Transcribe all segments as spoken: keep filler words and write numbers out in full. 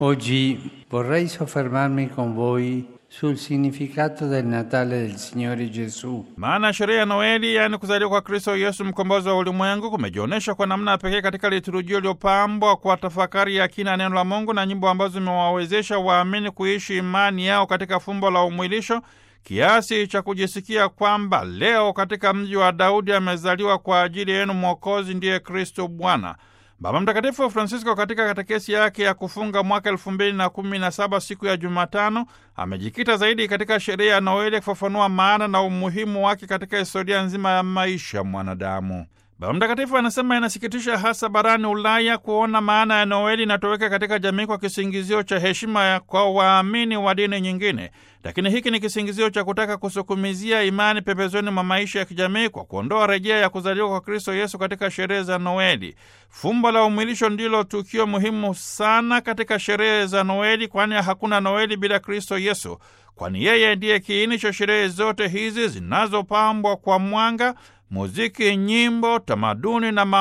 Oggi vorrei soffermarmi con voi sul significato del Natale del Signore Gesù. Maana sherehe ya Noeli, yaani kuzaliwa kwa Kristo Yesu mkombozi wa ulimwengu, kumejionyesha kwa namna pekee katika liturujia iliyopambwa kwa tafakari ya kina neno la Mungu na nyimbo ambazo zimewawezesha waamini kuishi imani yao katika fumbo la umwilisho, kiasi cha kujisikia kwamba leo katika mji wa Daudi amezaliwa kwa ajili yenu Mwokozi, ndiye Kristo Bwana. Baba Mtakatifu Francisco katika katekesi yake ya kufunga mwaka elfu mbili na kumi na saba siku ya Jumatano amejikita zaidi katika sherehe ya Noeli kufafanua maana na umuhimu wake katika historia nzima ya maisha ya mwanadamu. Baba Mtakatifu anasema inasikitisha hasa barani Ulaya kuona maana ya Noeli inatoweka katika jamii kwa kisingizio cha heshima kwa waamini wa dini nyingine. Lakini hiki ni kisingizio cha kutaka kusukumizia imani pembezoni mwa maisha ya kijamii kwa kuondoa rejea ya kuzaliwa kwa Kristo Yesu katika sherehe za Noeli. Fumbo la umwilisho ndilo tukio muhimu sana katika sherehe za Noeli, kwani hakuna Noeli bila Kristo Yesu, kwani yeye ndiye kiini cha sherehe zote hizi zinazopambwa kwa mwanga, muziki, nyimbo, tamaduni na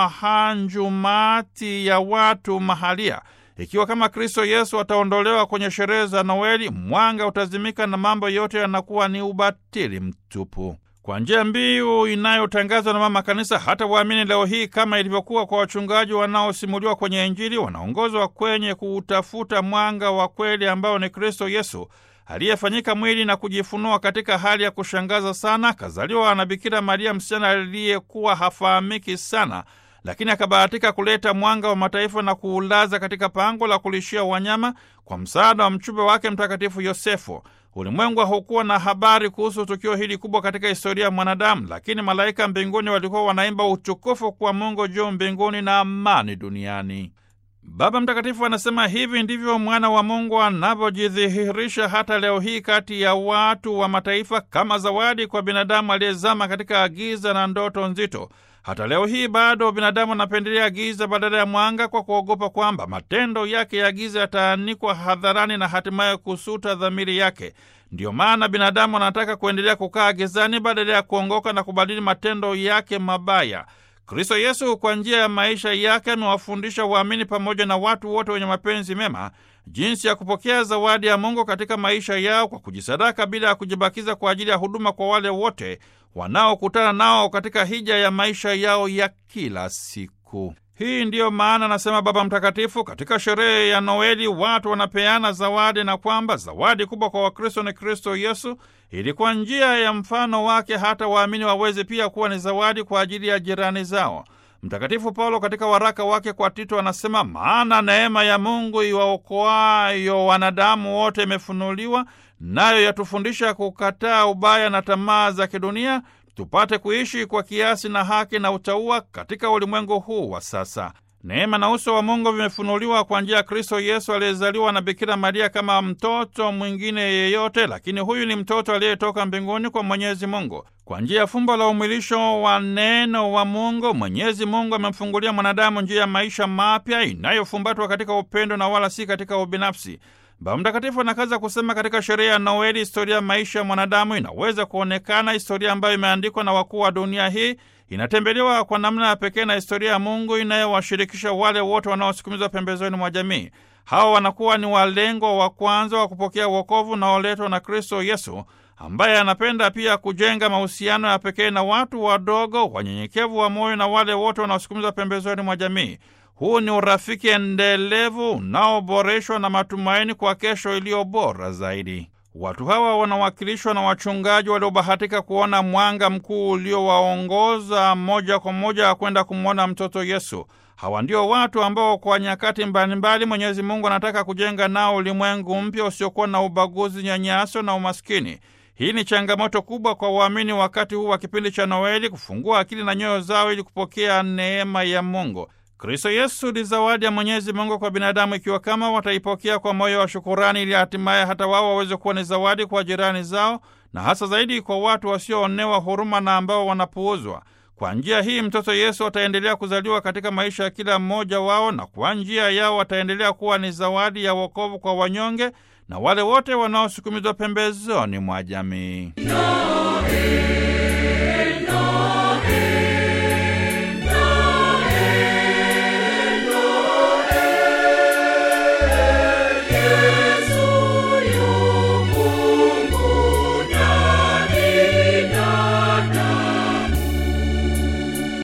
mahanjumati ya watu mahalia. Ikiwa kama Kristo Yesu ataondolewa kwenye sherehe za Noeli, mwanga utazimika na mambo yote yanakuwa ni ubatili mtupu. Kwa njia mbiu inayotangazwa na Mama Kanisa, hata waamini leo hii, kama ilivyokuwa kwa wachungaji wanaosimuliwa kwenye Injili, wanaongozwa kwenye kuutafuta mwanga wa kweli ambao ni Kristo Yesu aliyefanyika mwili na kujifunua katika hali ya kushangaza sana. Kazaliwa na Bikira Maria, msichana aliyekuwa hafahamiki sana, lakini akabahatika kuleta mwanga wa mataifa na kuulaza katika pango la kulishia wanyama kwa msaada wa mchumba wake Mtakatifu Yosefu. Ulimwengu haukuwa na habari kuhusu tukio hili kubwa katika historia ya mwanadamu, lakini malaika mbinguni walikuwa wanaimba utukufu kwa Mungu juu mbinguni na amani duniani. Baba Mtakatifu anasema hivi ndivyo mwana wa Mungu anavyojidhihirisha hata leo hii kati ya watu wa mataifa, kama zawadi kwa binadamu aliyezama katika giza na ndoto nzito. Hata leo hii bado binadamu anapendelea giza badala ya mwanga, kwa kuogopa kwamba matendo yake ya giza yataanikwa hadharani na hatimaye kusuta dhamiri yake. Ndiyo maana binadamu anataka kuendelea kukaa gizani badala ya kuongoka na kubadili matendo yake mabaya. Kristo Yesu kwa njia ya maisha yake amewafundisha waamini pamoja na watu wote wenye mapenzi mema jinsi ya kupokea zawadi ya Mungu katika maisha yao kwa kujisadaka bila ya kujibakiza kwa ajili ya huduma kwa wale wote wanaokutana nao katika hija ya maisha yao ya kila siku. Hii ndiyo maana anasema Baba Mtakatifu, katika sherehe ya Noeli watu wanapeana zawadi, na kwamba zawadi kubwa kwa Wakristo ni Kristo Yesu, ili kwa njia ya mfano wake hata waamini waweze pia kuwa ni zawadi kwa ajili ya jirani zao. Mtakatifu Paulo katika waraka wake kwa Tito anasema, maana neema ya Mungu iwaokoayo wanadamu wote imefunuliwa, nayo yatufundisha kukataa ubaya na tamaa za kidunia, tupate kuishi kwa kiasi na haki na utauwa katika ulimwengu huu wa sasa. Neema na uso wa Mungu vimefunuliwa kwa njia ya Kristo Yesu aliyezaliwa na Bikira Maria kama mtoto mwingine yeyote, lakini huyu ni mtoto aliyetoka mbinguni kwa Mwenyezi Mungu. Kwa njia ya fumbo la umwilisho wa neno wa Mungu, Mwenyezi Mungu amemfungulia mwanadamu njia ya maisha mapya inayofumbatwa katika upendo na wala si katika ubinafsi. Baba Mtakatifu anakaza kusema katika sherehe ya Noeli, historia ya maisha ya mwanadamu inaweza kuonekana, historia ambayo imeandikwa na wakuu wa dunia hii inatembelewa kwa namna ya pekee na historia ya Mungu inayowashirikisha wale wote wanaosukumizwa pembezoni mwa jamii. Hawa wanakuwa ni walengwa wa kwanza wa kupokea wokovu unaoletwa na Kristo Yesu, ambaye anapenda pia kujenga mahusiano ya pekee na watu wadogo, wanyenyekevu wa moyo na wale wote wanaosukumizwa pembezoni mwa jamii. Huu ni urafiki endelevu unaoboreshwa na matumaini kwa kesho iliyo bora zaidi. Watu hawa wanawakilishwa na wachungaji waliobahatika kuona mwanga mkuu uliowaongoza moja kwa moja kwenda kumwona mtoto Yesu. Hawa ndio watu ambao kwa nyakati mbalimbali Mwenyezi Mungu anataka kujenga nao ulimwengu mpya usiokuwa na ubaguzi, nyanyaso na umaskini. Hii ni changamoto kubwa kwa waamini wakati huu wa kipindi cha Noeli, kufungua akili na nyoyo zao ili kupokea neema ya Mungu. Kristo Yesu ni zawadi ya Mwenyezi Mungu kwa binadamu, ikiwa kama wataipokea kwa moyo wa shukurani, ili hatimaye hata wao waweze kuwa ni zawadi kwa jirani zao, na hasa zaidi kwa watu wasioonewa huruma na ambao wanapuuzwa. Kwa njia hii mtoto Yesu ataendelea kuzaliwa katika maisha ya kila mmoja wao, na kwa njia yao wataendelea kuwa ni zawadi ya wokovu kwa wanyonge na wale wote wanaosukumizwa pembezoni mwa jamii.